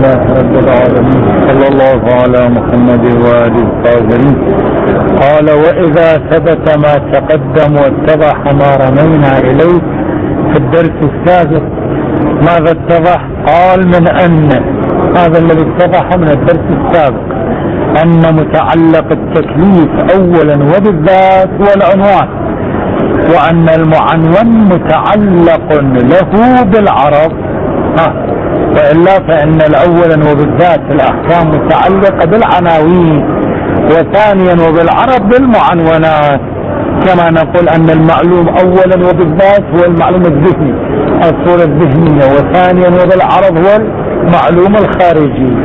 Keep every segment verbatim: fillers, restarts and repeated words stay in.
لله رب العالمين، صلى الله على محمد وآله الطاهرين. قال: وإذا ثبت ما تقدم واتضح ما رمينا إليه في الدرس السابق. ماذا اتضح؟ قال: من أن هذا الذي اتضح من الدرس السابق أن متعلق التكليف أولا وبالذات هو العنوان، وأن المعنون متعلق له بالعرض، ها وإلا فإن الأولا وبالذات الأحكام متعلقة بالعناوين، وثانيا وبالعرض بالمعنونات. كما نقول أن المعلوم أولا وبالذات هو المعلوم الذهني، الصورة الذهنية، وثانيا وبالعرض هو المعلوم الخارجي.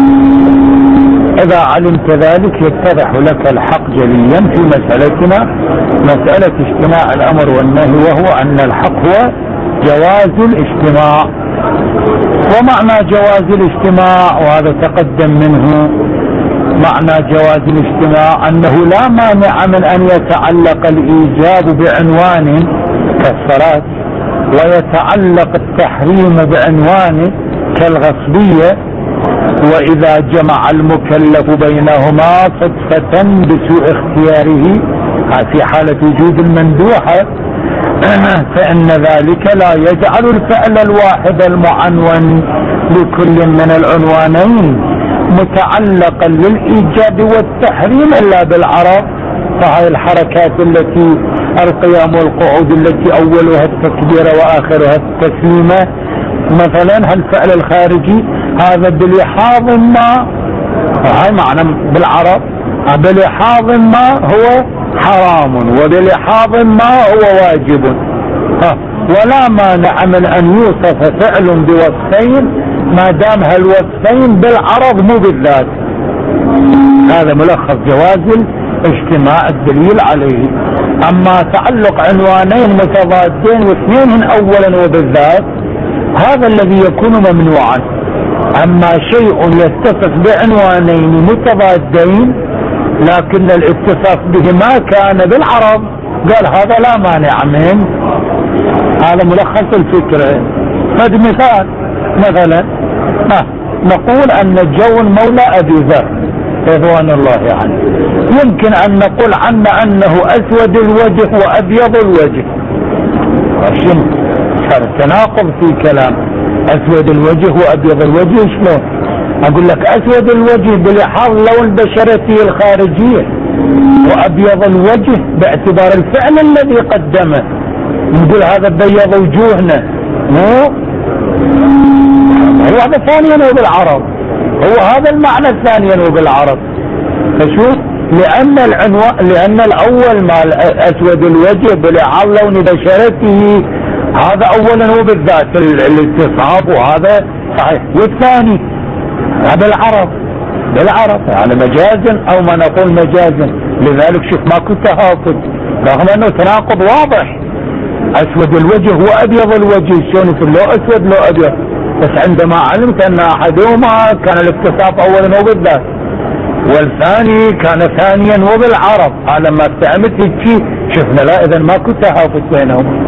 إذا علمت ذلك يتضح لك الحق جليا في مسألتنا، مسألة اجتماع الأمر والنهي، وهو أن الحق هو جواز الاجتماع. ومعنى جواز الاجتماع، وهذا تقدم منه، معنى جواز الاجتماع أنه لا مانع من أن يتعلق الإيجاب بعنوان كالصلاة، ويتعلق التحريم بعنوان كالغصبية، وإذا جمع المكلف بينهما صدفة بسوء اختياره في حالة وجود المندوحة، فإن ذلك لا يجعل الفعل الواحد المعنون لكل من العنوانين متعلقا للإيجاب والتحريم إلا بالعرض. فهي الحركات التي القيام والقعود التي أولها التكبير وآخرها التسليمة مثلا، الفعل الخارجي هذا بلحاظ ما، هاي معنى بالعرض، بلحاظ ما هو حرام وبلحاظ ما هو واجب، ها ولا مانع من أن يوصف فعل بوصفين ما دام هالوصفين بالعرض مو بالذات. هذا ملخص جواز الاجتماع الدليل عليه. أما تعلق عنوانين متضادين واثنين أولا وبالذات، هذا الذي يكون ممنوعا. أما شيء يتصف بعنوانين متضادين لكن الاتصاف بهما كان بالعرض، قال هذا لا مانع منه. هذا ملخص الفكرة. فد مثال مثلا آه نقول أن جون مولى أبي ذر رضوان الله عنه، يمكن أن نقول عنه أنه أسود الوجه وأبيض الوجه. عشان صار تناقض في كلام، أسود الوجه وأبيض الوجه شلون؟ أقول لك أسود الوجه بلحاظ لون بشرته الخارجية، وأبيض الوجه باعتبار الفعل الذي قدمه. نقول هذا بيض وجوهنا، مو هو هذا ثانيا وبالعرض، هو هذا المعنى الثانيا وبالعرض. فشوف، لأن العنوان، لأن الأول مال أسود الوجه بلحاظ لون بشرته هذا أولا وبالذات الاتصاف، وهذا صحيح، والثاني بالعرض بالعرض يعني مجازا أو ما نقول مجازا. لذلك شوف ماكو تهافت رغم أنه تناقض واضح. أسود الوجه وأبيض الوجه، شلون يصير لو أسود لو أبيض؟ بس عندما علمت أن أحدهما كان الاتصاف أولا وبالذات والثاني كان ثانيا وبالعرض، على ما استعملت هيك شفنا لا إذا ماكو تهافت بينهم.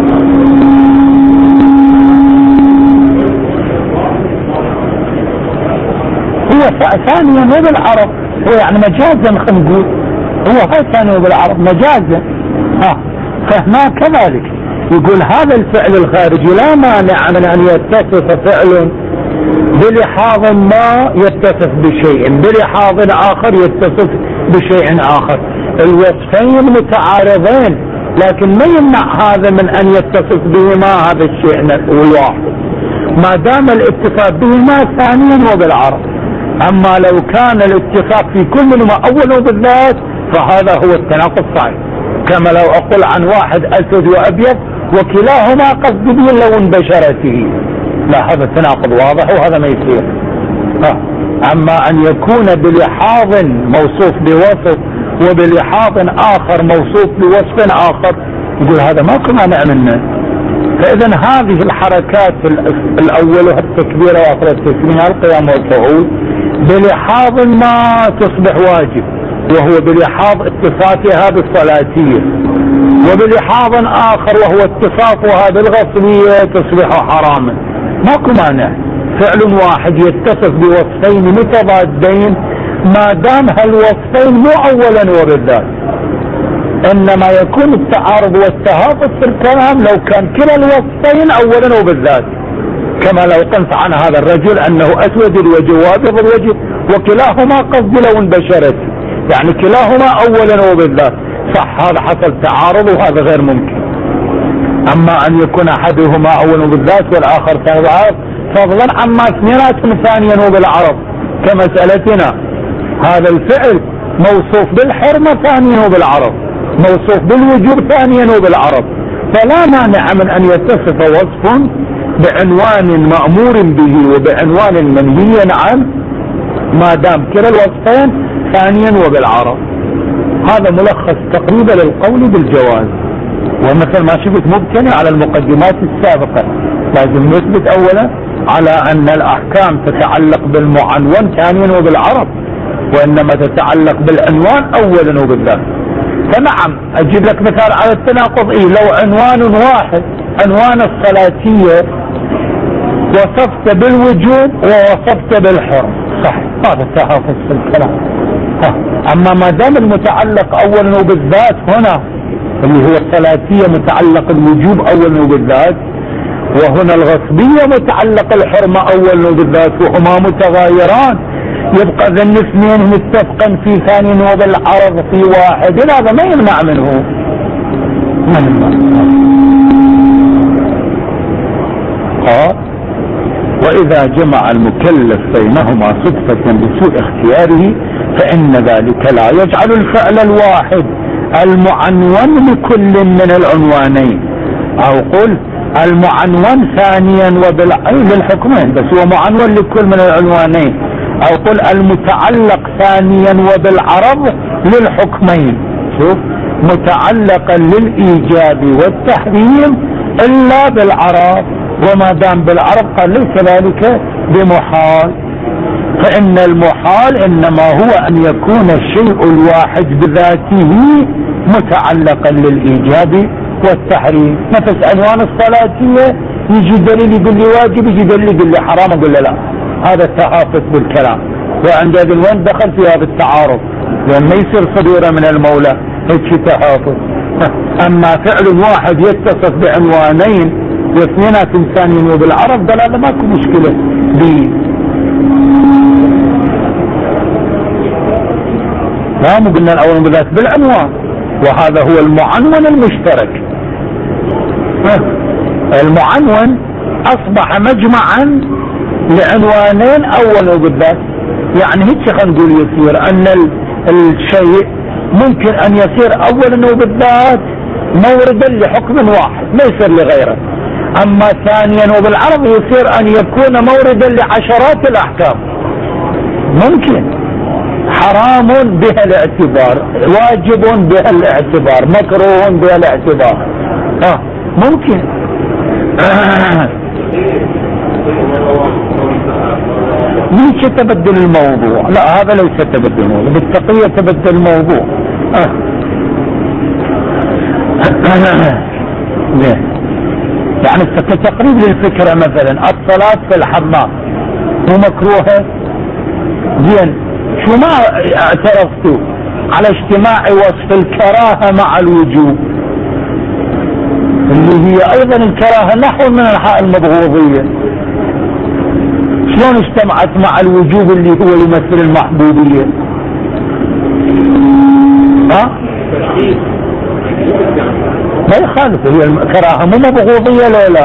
هو ثانيا وبالعرض، هو يعني مجازا، خلينا نقول هو هاي ثانيا وبالعرض مجازا. ها فهنا كذلك يقول هذا الفعل الخارجي لا مانع من أن يتصف فعل بلحاظ ما يتصف بشيء، بلحاظ آخر يتصف بشيء آخر. الوصفين متعارضين لكن ما يمنع هذا من أن يتصف بهما هذا الشيء الواحد ما دام الاتصاف بهما ثانيا وبالعرض. أما لو كان الاتصاف في كل منهما أول وبالذات فهذا هو التناقض صحيح. كما لو أقول عن واحد أسود وأبيض وكلاهما قصد به لون بشرته، لا هذا التناقض واضح وهذا ما يصير. أما أن يكون بلحاظ موصوف بوصف وبلحاظ آخر موصوف بوصف آخر، يقول هذا ما كنا نعملنا. فإذا هذه الحركات الأول التكبير وآخر التسليم القيام والقعود بلحاظ ما تصبح واجب، وهو بلحاظ اتصافها بالصلاتية، وبلحاظ آخر وهو اتصافها بالغصبية تصبح حراما. ماكو مانع فعل واحد يتصف بوصفين متضادين ما دام هالوصفين مو اولا وبالذات، انما يكون التعارض والتهافت في الكلام لو كان كلا الوصفين اولا وبالذات، كما لو قلت عن هذا الرجل انه اسود الوجه وابيض الوجه وكلاهما قصد لون بشرته، يعني كلاهما اولا وبالذات، صح هذا حصل تعارض وهذا غير ممكن. اما ان يكون احدهما اولا وبالذات والاخر ثاني بالعرض، فضلا عما اثنيناتهم ثانيا وبالعرض كمسألتنا، هذا الفعل موصوف بالحرمة ثانيا وبالعرض، موصوف بالوجوب ثانيا وبالعرض، فلا مانع من ان يتصف وصف بعنوان مأمور به وبعنوان منهي عنه ما دام كلا الوصفين ثانيا وبالعرض. هذا ملخص تقريبا للقول بالجواز. ومثل ما شفت مبتني على المقدمات السابقة، لازم نثبت اولا على ان الاحكام تتعلق بالمعنون ثانيا وبالعرض، وانما تتعلق بالعنوان اولا وبالذات. فنعم اجيب لك مثال على التناقض، إيه لو عنوان واحد عنوان الصلاتية وصفت بالوجوب ووصفت بالحرم، صح هذا التحافظ في الكلام. اما ما دام المتعلق اولا وبالذات هنا اللي هو الصلاتية متعلق الوجوب اولا وبالذات، وهنا الغصبية متعلق الحرمة اولا وبالذات، وهما متغايران، يبقى ذا الاثنين متفقا في ثاني وبالعرض في واحد، هذا ما يمنع منه، ما يمنع. ها وإذا جمع المكلف بينهما صدفة بسوء اختياره فإن ذلك لا يجعل الفعل الواحد المعنون لكل من العنوانين، أو قل المعنون ثانيا وبالعرض للحكمين، بس هو معنون لكل من العنوانين، أو قل المتعلق ثانيا وبالعرض للحكمين، شوف متعلقا للإيجاب والتحريم إلا بالعرض، وما دام بالعرض قال ليس ذلك بمحال، فإن المحال إنما هو أن يكون الشيء الواحد بذاته متعلقا للإيجاب والتحريم. نفس عنوان الصلاتية يجي دليل يقول لي واجب، يجي دليل يقول لي حرام، أقول له لا، هذا التحافظ بالكلام. وعندئذ وين دخل في هذا التعارض؟ لأن ما يصير صدورة من المولى هيك تحافظ. أما فعل واحد يتصف بعنوانين واثنينات ثانيين وبالعرض، دلالة ماكو مشكلة به. لا مو قلنا الأول بالذات بالعنوان، وهذا هو المعنون المشترك. المعنون أصبح مجمعا لعنوانين أولا وبالذات، يعني هيك خلينا نقول يصير أن الشيء ممكن أن يصير أولا وبالذات موردا لحكم واحد ما يصير لغيره، أما ثانيا وبالعرض يصير أن يكون موردا لعشرات الأحكام، ممكن حرام بها الاعتبار، واجب بها الاعتبار، مكروه بها الاعتبار، ها ممكن. ليش تبدل الموضوع؟ لا هذا ليس تبدل الموضوع، بالتقية تبدل الموضوع. أه. يعني كتقريب للفكرة مثلا الصلاة في الحمام مو مكروهة؟ زين شو ما اعترفتوا على اجتماع وصف الكراهة مع الوجوب اللي هي ايضا الكراهة نحو من انحاء المبغوضية، شلون اجتمعت مع الوجوب اللي هو يمثل المحبوبية؟ ها ما يخالف، هي الكراهة مو مبغوضية لا لا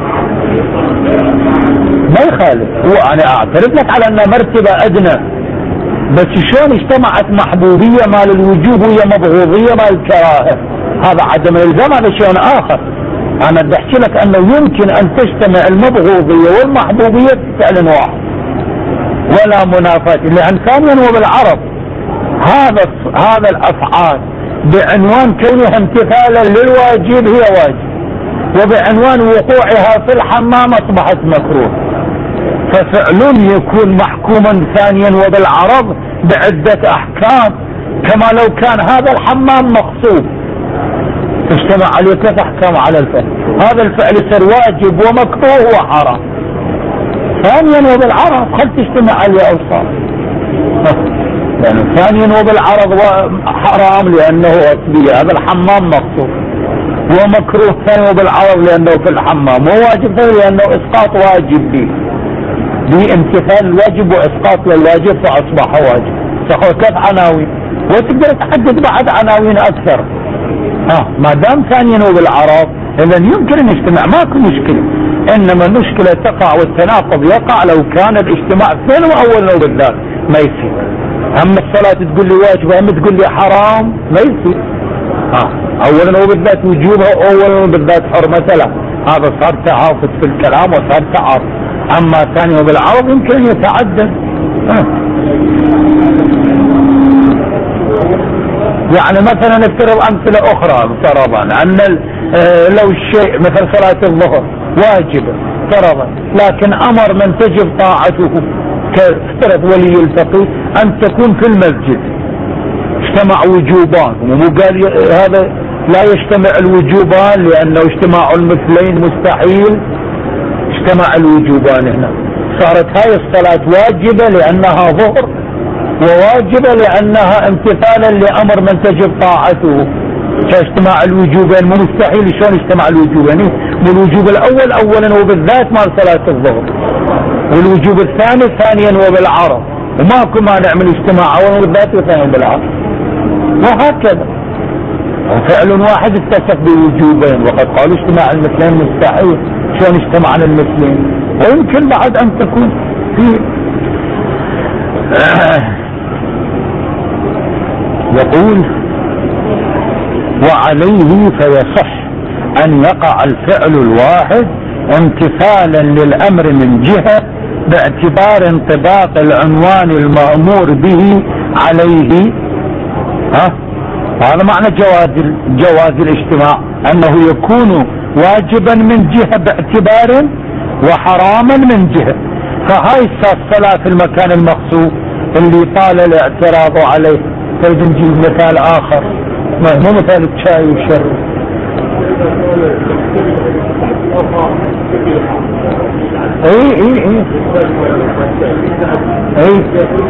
ما يخالف، هو انا اعترف لك على انها مرتبة ادنى، بس شلون اجتمعت محبوبية مال الوجوب وهي مبغوضية مال الكراهة؟ هذا عدم الالزام، هذا شيء اخر. انا بدي احكي لك انه يمكن ان تجتمع المبغوضية والمحبوبية في فعل واحد ولا منافاة، لان ثانيا وبالعرض هذا هذا الافعال بعنوان كونها امتثالا للواجب هي واجب، وبعنوان وقوعها في الحمام اصبحت مكروه، ففعل يكون محكوما ثانيا وبالعرض بعدة احكام، كما لو كان هذا الحمام مغصوب اجتمع عليه ثلاث احكام على الفعل، هذا الفعل يصير واجب ومكروه وحرام، ثانيا وبالعرض خل تجتمع عليه أوصاف. يعني ثانيا وبالعرض حرام لأنه أصلي، هذا الحمام مقصود، ومكروه ثانيا وبالعرض لأنه في الحمام، مو واجب لأنه إسقاط واجب به بامتثال الواجب وإسقاط للواجب فأصبح واجب. كيف عناوين، وتقدر تحدد بعد عناوين أكثر. ها ما دام ثانيا وبالعرض إذا يمكن أن يجتمع، ماكو مشكلة. إنما المشكلة تقع والتناقض يقع لو كان الاجتماع ثاني وأولا وبالذات، ما يصير. أما الصلاة تقول لي واجب أما تقول لي حرام، ما يصير. ها أولا وبالذات وجوبها أولا وبالذات حرمة له، هذا صار تعافت في الكلام وصار تعارض. أما ثاني وبالعرض يمكن أن يتعدد. يعني مثلا نفترض أمثلة أخرى، فرضا أن لو الشيء مثل صلاة الظهر واجبة فرضا، لكن أمر من تجب طاعته كافترض ولي الفقيه أن تكون في المسجد، اجتمع وجوبان، ومو قال هذا لا يجتمع الوجوبان لأنه اجتماع المثلين مستحيل، اجتمع الوجوبان هنا، صارت هاي الصلاة واجبة لأنها ظهر وواجبة لأنها امتثالا لأمر من تجب طاعته، كاجتماع الوجوبين مو مستحيل. شلون اجتمع الوجوبين؟ من الوجوب الأول أولا وبالذات مال صلاة الظهر، والوجوب الثاني ثانيا وبالعرض، وماكو مانع من اجتماع أولا وبالذات وثانيا وبالعرض، وهكذا. وفعل واحد اتصف بوجوبين، وقد قالوا اجتماع المثلين مستحيل، شلون اجتمعنا المثلين؟ ويمكن بعد أن تكون في يقول وعليه فيصح أن يقع الفعل الواحد امتثالا للأمر من جهة باعتبار انطباق العنوان المأمور به عليه. ها هذا معنى جواز جواز الاجتماع، أنه يكون واجبا من جهة باعتبار وحراما من جهة. فهاي الصلاة في المكان المخصوص اللي طال الاعتراض عليه، تريد نجيب مثال آخر مو مثال الشاي والشر. اي اي اي اي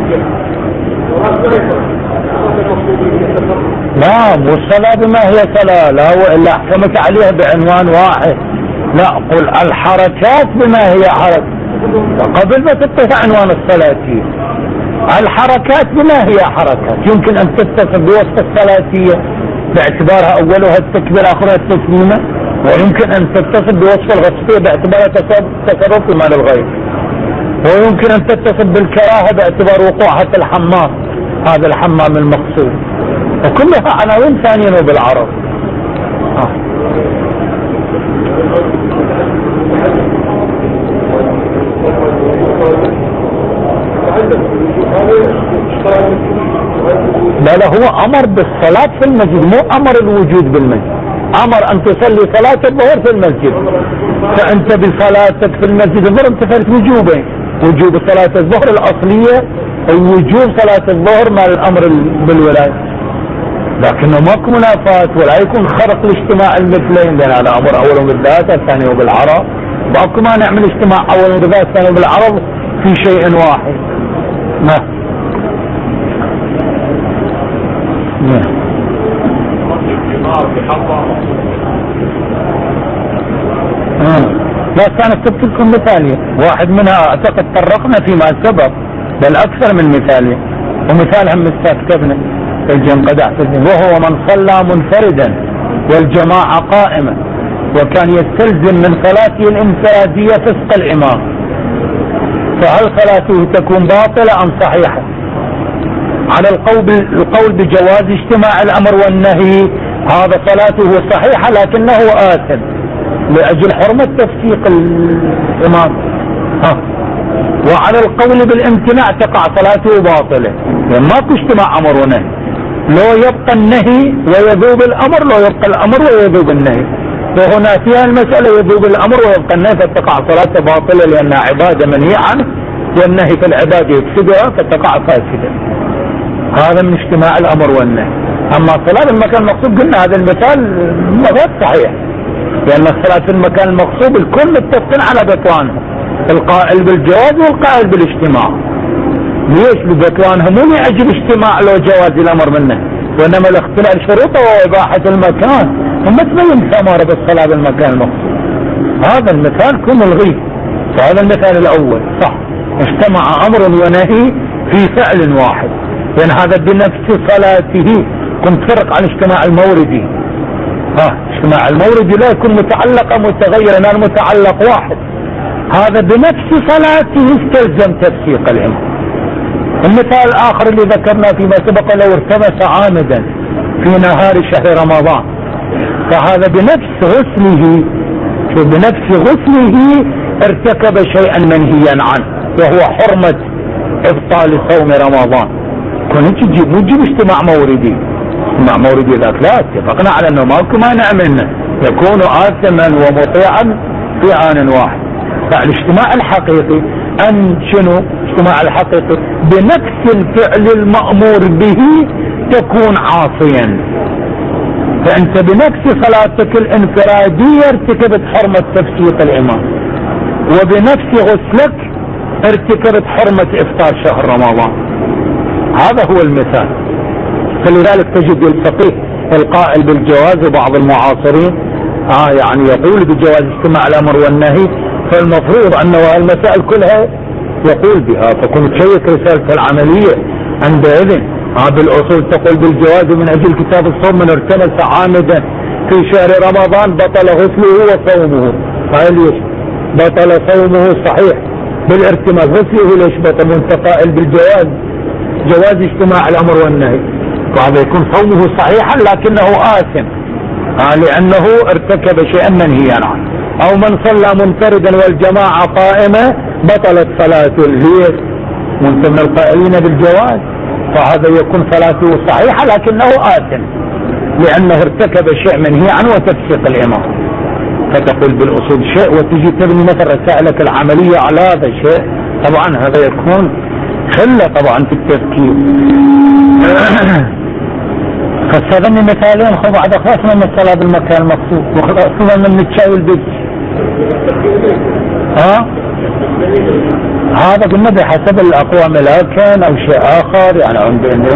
نعم، والصلاة بما هي صلاة، لا وإلا احكمت عليها بعنوان واحد. لا قل الحركات بما هي حركة قبل ما تتفق عنوان الصلاة فيه. الحركات بما هي حركات يمكن أن تتصف بوصف الصلاتية باعتبارها أولها التكبير آخرها التسليمة، ويمكن أن تتصف بوصف الغصبية باعتبارها تصرف في مال الغير، ويمكن أن تتصف بالكراهة باعتبار وقوعها في الحمام، هذا الحمام المقصود، وكلها عناوين ثانية وبالعرض. آه. لا لا هو أمر بالصلاة في المسجد، مو أمر الوجود بالمسجد، أمر أن تصلي صلاة الظهر في المسجد، فأنت بصلاتك في المسجد الظهر امتثلت وجوبين، وجوب صلاة الظهر الأصلية ووجوب صلاة الظهر مع الأمر بالولاية، لكنه ماكو منافاة ولا يكون خرق لاجتماع المثلين، لأن هذا أمر أولا بالذات الثاني وبالعرض، ماكو ما نعمل اجتماع أولا بالذات الثاني وبالعرض في شيء واحد. ما لا كانت سبت لكم مثالية، واحد منها اعتقد طرقنا فيما سبق بل اكثر من مثالية، ومثالها مستكتبنا في الجنقدع، وهو من صلى منفردا والجماعة قائمة وكان يستلزم من صلاته الانفرادية فسق الامام، فهل صلاته تكون باطلة ام صحيحة؟ على القول القول بجواز اجتماع الامر والنهي، هذا صلاته صحيحة لكنه آثم لأجل حرمة تفسيق الإمام. ها. وعلى القول بالامتناع تقع صلاته باطلة، يعني ماكو اجتماع أمر ونهي، لو يبقى النهي ويذوب الأمر، لو يبقى الأمر ويذوب النهي، وهنا فيها المسألة يذوب الأمر ويبقى النهي فتقع صلاته باطلة لأنها عبادة منهي عنه، والنهي في العبادة يفسدها فتقع فاسدة. هذا من اجتماع الأمر والنهي. أما الصلاة في المكان المقصود قلنا هذا المثال غير صحيح، لأن الصلاة في المكان المقصود الكل متفقين على بطلانها، القائل بالجواز والقائل بالاجتماع. ليش؟ لبطلانها مو يعجب اجتماع لو جواز الامر منه، وانما الاختلال شروطه واباحة المكان، وما تبين ثمرة بالصلاة بالمكان المقصود. هذا المثال كن الغي. فهذا المثال الاول صح، اجتمع امر ونهي في فعل واحد، لان هذا بنفس صلاته. كنت تفرق عن اجتماع الموردي. ها اجتماع الموردي لا يكون متعلقا متغيرا، لان المتعلق واحد. هذا بنفس صلاته استلزم تفسيق الامر. المثال الاخر اللي ذكرنا فيما سبق، لو ارتبس عامدا في نهار شهر رمضان، فهذا بنفس غسله شو بنفس غسله ارتكب شيئا منهيا عنه، وهو حرمة ابطال صوم رمضان. كنت تجيب مو تجيب اجتماع موردي. اجتماع موردي ذاك لا، اتفقنا على انه ماكو مانع منه، يكون آثما ومطيعا في آن واحد. فالاجتماع الحقيقي ان شنو؟ الاجتماع الحقيقي بنفس الفعل المأمور به تكون عاصيا. فانت بنفس صلاتك الانفرادية ارتكبت حرمة تفسيق الامام، وبنفس غسلك ارتكبت حرمة افطار شهر رمضان. هذا هو المثال. فلذلك تجد الفقيه القائل بالجواز وبعض المعاصرين آه يعني يقول بجواز اجتماع الامر والنهي، فالمفروض انه المسائل كلها يقول بها. فكنت تشيك رسالة العملية عندئذ آه بالاصول تقول بالجواز من اجل كتاب الصوم من ارتمس عامدا في شهر رمضان بطل غسله وصومه. هاي ليش بطل صومه؟ صحيح بالارتماس. غسله ليش بطل؟ وانت قائل بالجواز، جواز اجتماع الامر والنهي، فهذا يكون صومه صحيحا لكنه آثم آه لانه ارتكب شيئا منهيا عنه. او من صلى منفردا والجماعة قائمة بطلت صلاته. ليش؟ وانت من القائلين بالجواز، فهذا يكون صلاته صحيحة لكنه آثم لانه ارتكب شيء منهي عنه وتفسيق الامام. فتقول بالاصول شيء وتجي تبني مثلا رسائلك العملية على هذا الشيء، طبعا هذا يكون خلة طبعا في التفكير. فاستخدمني مثالين خذ بعد خلصنا من الصلاة بالمكان المقصود، وخلصنا من الشاي والبيت. ها هذا قلنا بحسب الاقوام لكن او شيء اخر يعني عندنا.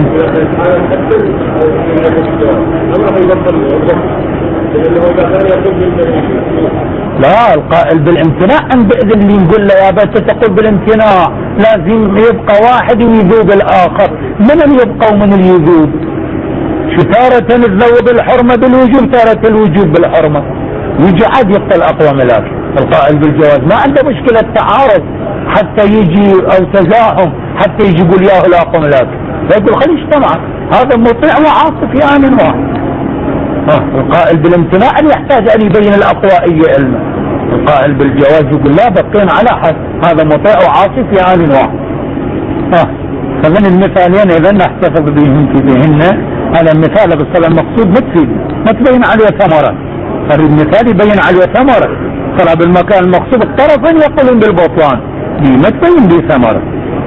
لا القائل بالامتناع عندئذ اللي نقول له يا بس تقول بالامتناع لازم يبقى واحد ويذوب الاخر. من اللي يبقى ومن اللي يذوب؟ شو تارة تذوب الحرمة بالوجوب، تارة الوجوب بالحرمة، يجي عاد يبقى الاقوام لكن. القائل بالجواز ما عنده مشكلة تعارض حتى يجي او تزاحم حتى يجي يقول ياه الاقوام لكن، فيقول خلي اجتمع هذا مطيع وعاصف في آن واحد. القائل بالامتناع يحتاج ان يبين الاقوائية علما. القائل بالجواز يقول لا بقين على حد هذا مطيع وعاصف في آن واحد. فمن المثالين اذا نحتفظ بهم في ذهننا. هذا المثال بالصلاة المقصود ما تفيد ما تبين عليه ثمرة، فالمثال يبين عليه ثمرة. صلاة بالمكان المقصود الطرفين يقولون بالبطلان، دي ما تبين به ثمرة.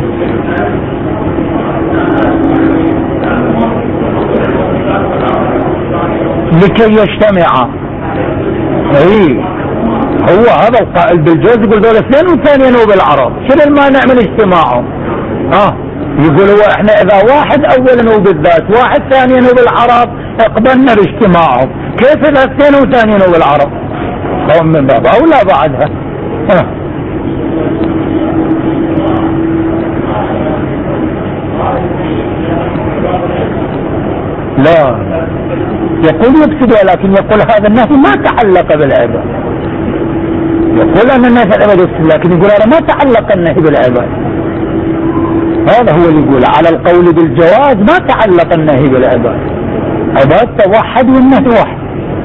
لكي يجتمع. اي هو هذا القائل بالجواز يقول دول اثنين وثانيين وبالعرب، شنو المانع من اجتماعهم؟ اه يقول هو احنا اذا واحد اولا وبالذات واحد ثانيا وبالعرب اقبلنا باجتماعهم، كيف اذا اثنين وثانيين وبالعرب؟ هم من باب اولى بعدها. اه لا يقول يفسد، لكن يقول هذا النهي ما تعلق بالعباد. يقول ان النهي في العباد يفسد، لكن يقول هذا ما تعلق النهي بالعباد. هذا هو اللي يقول على القول بالجواز ما تعلق النهي بالعباد، عباد توحد والنهي واحد.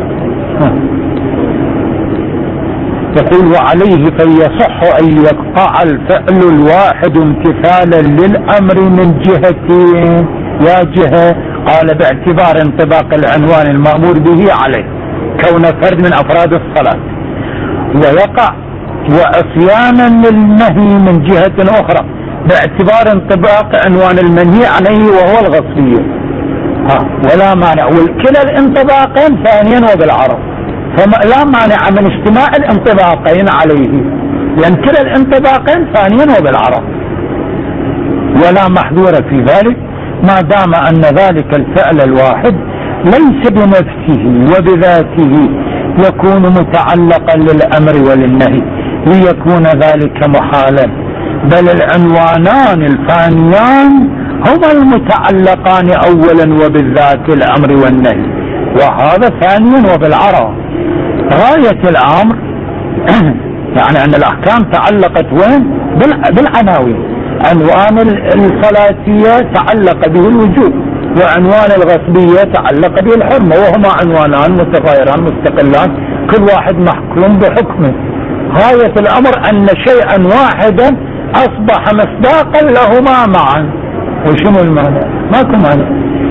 يقول وعليه فيصح ان يقطع الفعل الواحد امتثالا للامر من جهتين. يا جهة قال باعتبار انطباق العنوان المأمور به عليه كون فرد من افراد الصلاة، ويقع وعصيانا للنهي من جهة اخرى باعتبار انطباق عنوان المنهي عليه وهو الغصبية. ها ولا مانع، والكلا الانطباقين ثانيا وبالعرب، فلا مانع من اجتماع الانطباقين عليه. لأن كلا الانطباقين ثانيا وبالعرب، ولا محذور في ذلك ما دام أن ذلك الفعل الواحد ليس بنفسه وبذاته يكون متعلقا للأمر وللنهي ليكون ذلك محالا، بل العنوانان الفانيان هما المتعلقان أولا وبالذات الأمر والنهي، وهذا ثانيا وبالعرب. غاية الأمر يعني أن الأحكام تعلقت وين؟ بالعناوين. عنوان الصلاتية تعلق به الوجوب، وعنوان الغصبية تعلق به الحرمة، وهما عنوانان متغايران مستقلان كل واحد محكوم بحكمه. غاية الأمر أن شيئا واحدا أصبح مصداقا لهما معا. وشنو المعنى؟ ماكو معنى.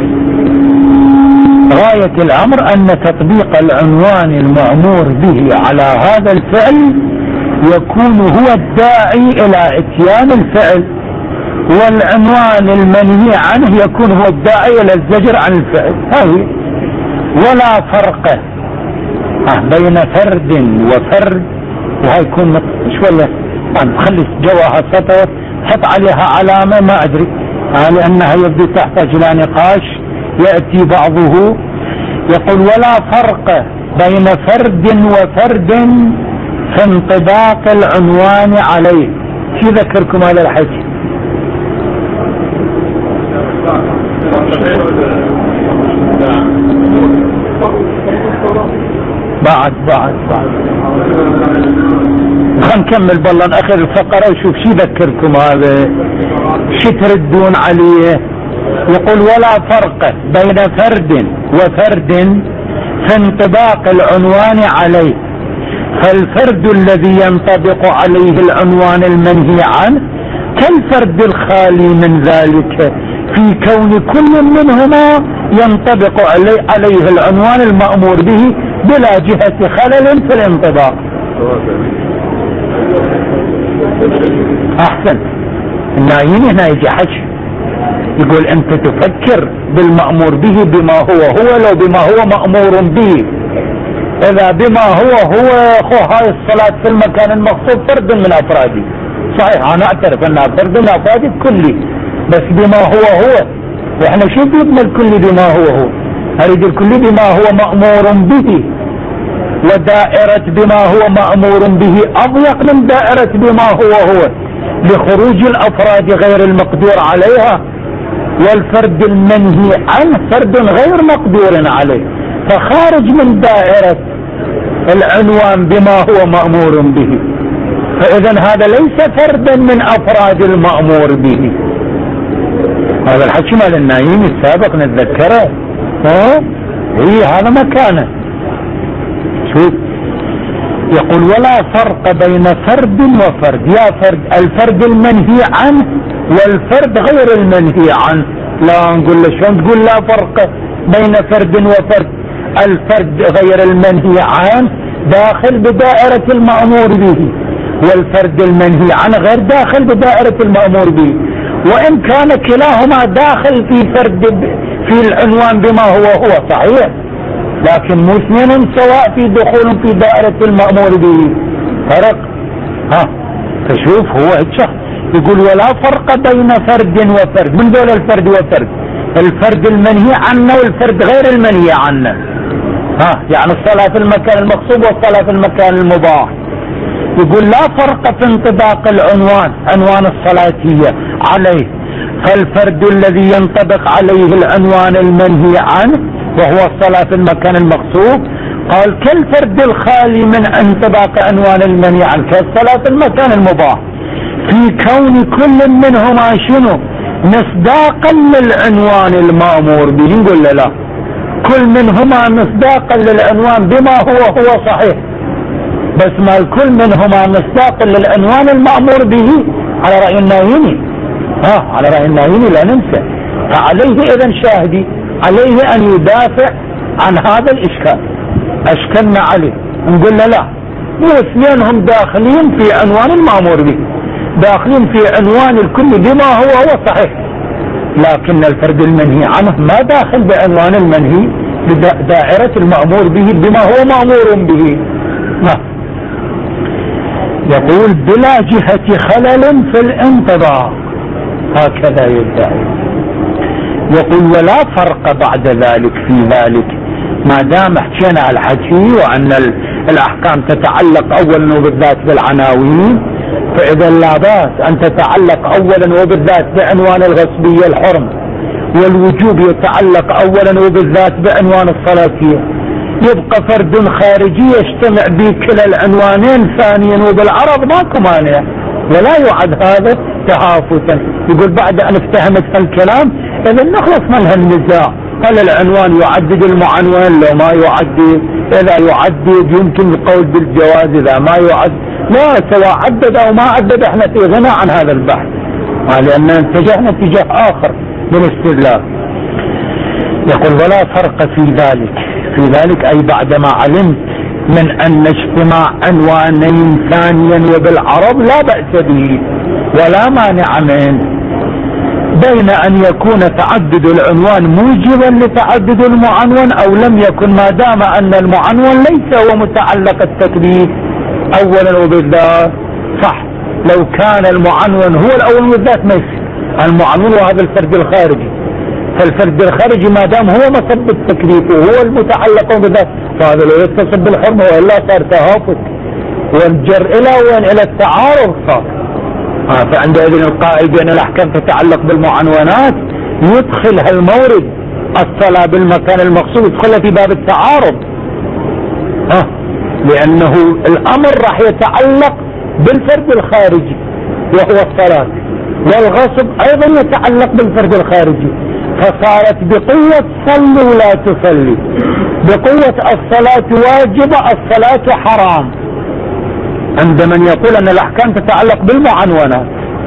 غاية الأمر أن تطبيق العنوان المأمور به على هذا الفعل يكون هو الداعي إلى إتيان الفعل، والعنوان المنهي عنه يكون هو الداعي إلى الزجر عن الفعل. هذه ولا فرق بين فرد وفرد، وهيكون شوية خلي جواها سطر حط عليها علامة ما أدري، لأنها يبدو تحتاج إلى نقاش يأتي بعضه. يقول ولا فرق بين فرد وفرد في انطباق العنوان عليه. شو ذكركم هذا الحكي؟ بعد بعد بعد خلينا نكمل بالله اخر الفقرة وشوف شو ذكركم هذا، شو تردون عليه. يقول ولا فرق بين فرد وفرد في انطباق العنوان عليه، فالفرد الذي ينطبق عليه العنوان المنهي عنه كالفرد الخالي من ذلك في كون كل منهما ينطبق عليه, عليه العنوان المأمور به بلا جهة خلل في الانطباق. احسن. النايين هنا يجي حكي يقول انت تفكر بالمأمور به بما هو هو لو بما هو مأمور به. اذا بما هو هو اخو هاي الصلاة في المكان المقصود فرد من افرادي، صحيح انا اعترف انها فرد من افرادي كلي، بس بما هو هو، واحنا شو بيبنى الكلي بما هو هو؟ اريد الكلي بما هو مأمور به، ودائرة بما هو مأمور به اضيق من دائرة بما هو هو لخروج الافراد غير المقدور عليها، والفرد المنهي عنه فرد غير مقدور عليه، فخارج من دائرة العنوان بما هو مأمور به. فاذا هذا ليس فردا من افراد المأمور به. هذا الحكي مال النايم السابق نتذكره. ها هي هذا مكانه. شوف يقول ولا فرق بين فرد وفرد. يا فرد الفرد المنهي عنه والفرد غير المنهي عنه. لا نقول له شلون تقول لا فرق بين فرد وفرد؟ الفرد غير المنهي عنه داخل بدائرة المأمور به، والفرد المنهي عنه غير داخل بدائرة المأمور به، وإن كان كلاهما داخل في فرد في العنوان بما هو هو صحيح، لكن مو اثنين سواء في دخول في دائرة المأمور به. فرق. ها فشوف هو هيك يقول ولا فرق بين فرد وفرد. من دول الفرد وفرد؟ الفرد المنهي عنه والفرد غير المنهي عنه. ها يعني الصلاة في المكان المقصود والصلاة في المكان المباح. يقول لا فرق في انطباق العنوان عنوان الصلاتية عليه، فالفرد الذي ينطبق عليه العنوان المنهي عنه وهو الصلاة في المكان المقصود قال كالفرد الخالي من انطباق عنوان المنهي عنه كالصلاة في المكان المباح، في كون كل منهما شنو مصداقا للعنوان المأمور به. نقول له لا، كل منهما مصداقا للعنوان بما هو هو صحيح، بس ما الكل منهما مصداقا للعنوان المأمور به على رأي النايمي. ها على رأي النايمي لا ننسى. فعليه اذا شاهدي عليه ان يدافع عن هذا الاشكال. اشكلنا عليه نقول له لا، مو اثنينهم داخلين في عنوان المأمور به، داخلين في عنوان الكل بما هو هو صحيح، لكن الفرد المنهي عنه ما داخل بعنوان المنهي بدائرة المأمور به بما هو مأمور به. لا. يقول بلا جهة خلل في الانطباق، هكذا يدعي. يقول ولا فرق بعد ذلك في ذلك، ما دام حكينا على الحكي وأن الأحكام تتعلق أولا وبالذات بالعناوين، فإذا لا بأس أن تتعلق أولا وبالذات بعنوان الغصبية الحرم، والوجوب يتعلق أولا وبالذات بعنوان الصلاتية، يبقى فرد خارجي يجتمع بكلا العنوانين ثانيا وبالعرض ماكو مانع، ولا يعد هذا تهافتا. يقول بعد أن افتهمت هالكلام إذا نخلص من هالنزاع، هل العنوان يعدد المعنون لو ما يعدد؟ إذا يعدد يمكن القول بالجواز، إذا ما يعدد لا، سواء عدد أو ما عدد احنا في غنى عن هذا البحث، لأن اتجهنا اتجاه آخر من الاستدلال. يقول ولا فرق في ذلك، في ذلك أي بعدما علمت من أن اجتماع عنوانين ثانيا وبالعرض لا بأس به ولا مانع منه، بين أن يكون تعدد العنوان موجبا لتعدد المعنون أو لم يكن، ما دام أن المعنون ليس هو متعلق التكليف أولا وبالذات. صح، لو كان المعنون هو الأول والذات ما يصير المعنون وهذا الفرد الخارجي، فالفرد الخارجي ما دام هو مصب التكليف وهو المتعلق بالذات فهذا لا يتصل بالحرمة، وإلا صار تهافت والجر إلى وين؟ إلى التعارض صار. آه فعندئذ القائل بأن الأحكام تتعلق بالمعنونات يدخل هالمورد الصلاة بالمكان المقصود يدخلها في باب التعارض، آه لأنه الأمر راح يتعلق بالفرد الخارجي وهو الصلاة، والغصب أيضا يتعلق بالفرد الخارجي، فصارت بقوة صلي ولا تصلي، بقوة الصلاة واجبة الصلاة حرام، عند من يقول أن الأحكام تتعلق بالمعنونات.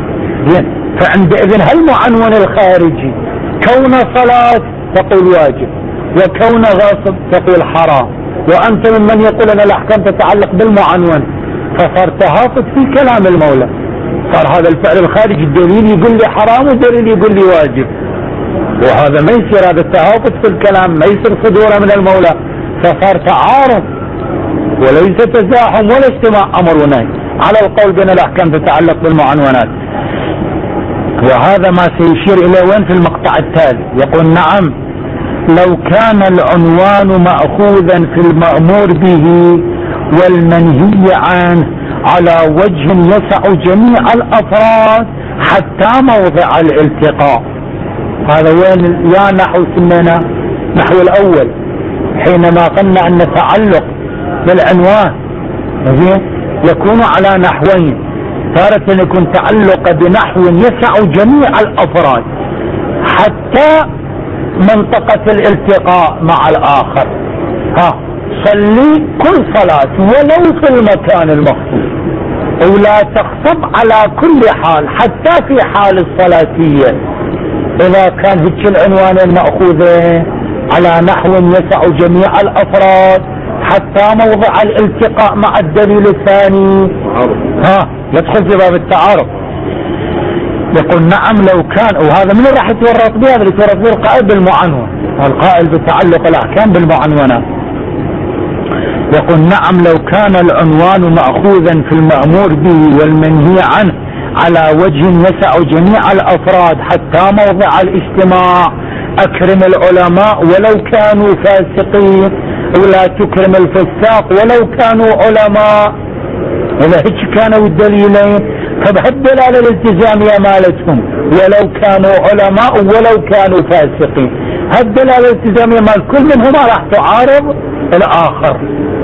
فعندئذ هالمعنون الخارجي كون صلاة تقول واجب، وكون غصب تقول حرام، وأنت ممن يقول أن الأحكام تتعلق بالمعنون، فصار تهافت في كلام المولى، صار هذا الفعل الخارجي الدليل يقول لي حرام والدليل يقول لي واجب، وهذا ما يصير، هذا التهافت في الكلام ما يصير صدوره من المولى، فصار تعارض وليس تزاحم ولا اجتماع أمر ونهي على القول بأن الأحكام تتعلق بالمعنونات. وهذا ما سيشير إلى وين في المقطع التالي. يقول نعم لو كان العنوان مأخوذا في المأمور به والمنهي عنه على وجه يسع جميع الأفراد حتى موضع الالتقاء. هذا وين يا نحو سمينا نحو الأول، حينما قلنا أن تعلق بالعنوان يكون على نحوين، تارة يكون تعلق بنحو يسع جميع الأفراد حتى منطقة الالتقاء مع الآخر. ها صلي كل صلاة ولو في المكان المخصوص، ولا تخطب على كل حال حتى في حال الصلاتية، إذا كان هيك العنوان المأخوذين على نحو يسع جميع الأفراد حتى موضع الالتقاء مع الدليل الثاني ها يدخل في باب التعارض. يقول نعم لو كان، وهذا من راح يتورط به؟ هذا يتورط به القائل بالمعنون، القائل بتعلق الأحكام بالمعنونات. يقول نعم لو كان العنوان مأخوذا في المأمور به والمنهي عنه على وجه يسع جميع الأفراد حتى موضع الاجتماع، أكرم العلماء ولو كانوا فاسقين ولا تكرم الفساق ولو كانوا علماء، ولا هيك كانوا الدليلين، فبهالدلالة الالتزامية مالتهم ولو كانوا علماء ولو كانوا فاسقين، هالدلالة الالتزامية مال كل منهما راح تعارض الآخر.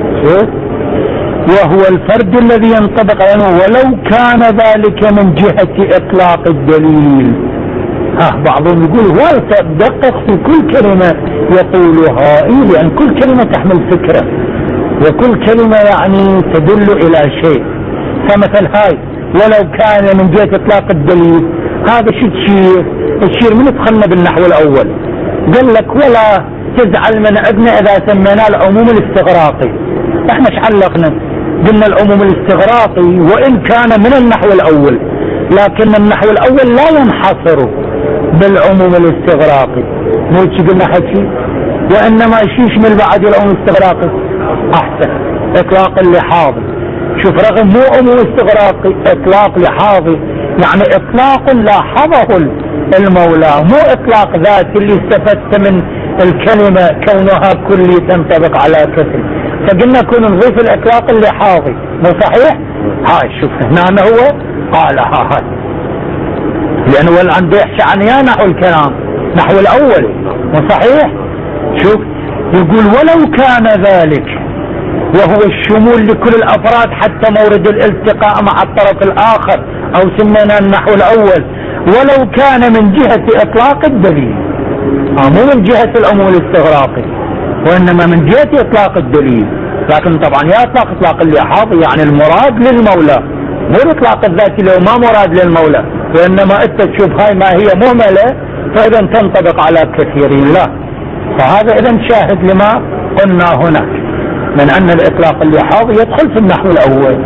وهو الفرد الذي ينطبق عنه ولو كان ذلك من جهة إطلاق الدليل. ها بعضهم يقول هو دقق في كل كلمة يقولها، إيه لأن كل كلمة تحمل فكرة وكل كلمة يعني تدل إلى شيء. فمثل هاي ولو كان من جهة إطلاق الدليل، هذا شو تشير؟ تشير من دخلنا بالنحو الأول قال لك ولا تزعل من عندنا إذا سميناه العموم الاستغراقي. احنا ايش علقنا؟ قلنا العموم الاستغراقي وإن كان من النحو الأول، لكن النحو الأول لا ينحصر بالعموم الاستغراقي، مو قلنا حكي، وإنما يشيش من بعد العموم الاستغراقي. أحسن، إطلاق اللي حاضر. شوف رغم مو أمو استغراق إطلاق لحاظي، يعني إطلاق لاحظه المولى، مو إطلاق ذاتي اللي استفدت من الكلمة كونها كلي تنطبق على كثير. فقلنا كون نضيف الإطلاق اللحاظي، مو صحيح؟ هاي شوف هنا هو قالها هاي، لأنه هو عنده يحكي عن يا نحو الكلام نحو الأول، مو صحيح؟ شوف يقول ولو كان ذلك، وهو الشمول لكل الأفراد حتى مورد الالتقاء مع الطرف الآخر، أو سمينا النحو الأول، ولو كان من جهة إطلاق الدليل، مو من جهة الأمور الاستغراقي، وإنما من جهة إطلاق الدليل. لكن طبعا يا إطلاق إطلاق اللحاظ يعني المراد للمولى، مو الإطلاق الذاتي لو ما مراد للمولى، وإنما أنت تشوف هاي ما هي مهملة فإذا تنطبق على كثيرين، لا. فهذا إذا شاهد لما قلنا هناك من أن الإطلاق اللحاظ يدخل في النحو الأول.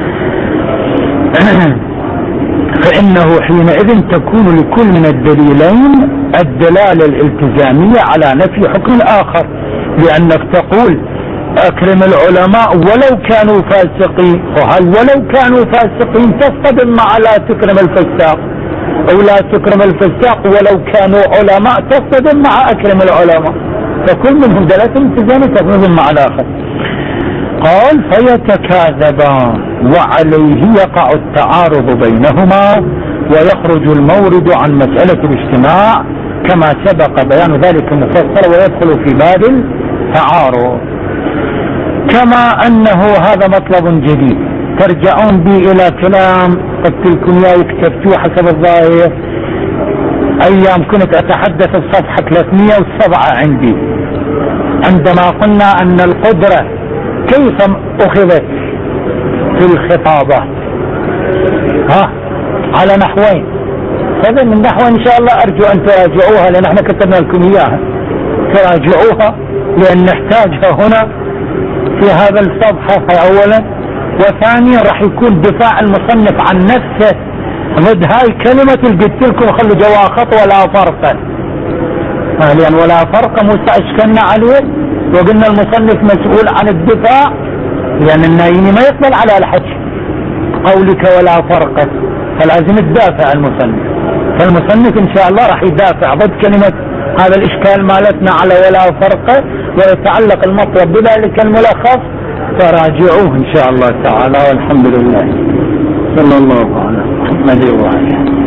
فإنه حينئذ تكون لكل من الدليلين الدلالة الالتزامية على نفي حكم الآخر، لأنك تقول أكرم العلماء ولو كانوا فاسقين، وهل ولو كانوا فاسقين تصطدم مع لا تكرم الفساق، أو لا تكرم الفساق ولو كانوا علماء تصطدم مع أكرم العلماء، فكل منهم دلالة التزامية تصطدم مع الآخر. قال فيتكاذبان وعليه يقع التعارض بينهما، ويخرج المورد عن مسألة الاجتماع كما سبق بيان ذلك مفصلا، ويدخل في باب التعارض. كما أنه هذا مطلب جديد ترجعون بي إلى كلام قلت لكم يا كتبتوه حسب الظاهر أيام كنت أتحدث الصفحة ثلاثمئة وسبعة عندي، عندما قلنا أن القدرة كيف أخذت في الخطابة ها على نحوين. هذا من نحو إن شاء الله أرجو أن تراجعوها، لأن احنا كتبنا لكم إياها، تراجعوها لأن نحتاجها هنا في هذا الصفحة أولا، وثانيا راح يكون دفاع المصنف عن نفسه ضد هاي كلمة اللي قلت لكم خلوا جوا خط ولا فرق، لأن ولا فرق مستأشكلنا عليه، وقلنا المصنف مسؤول عن الدفاع، لأن النايمي ما يقبل على الحكي قولك ولا فرق، فلازم تدافع المصنف. فالمصنف إن شاء الله راح يدافع ضد كلمة هذا الإشكال مالتنا على ولا فرق، ويتعلق المطلب بذلك الملخص، فراجعوه إن شاء الله تعالى. والحمد لله، صلى الله على محمد وعلى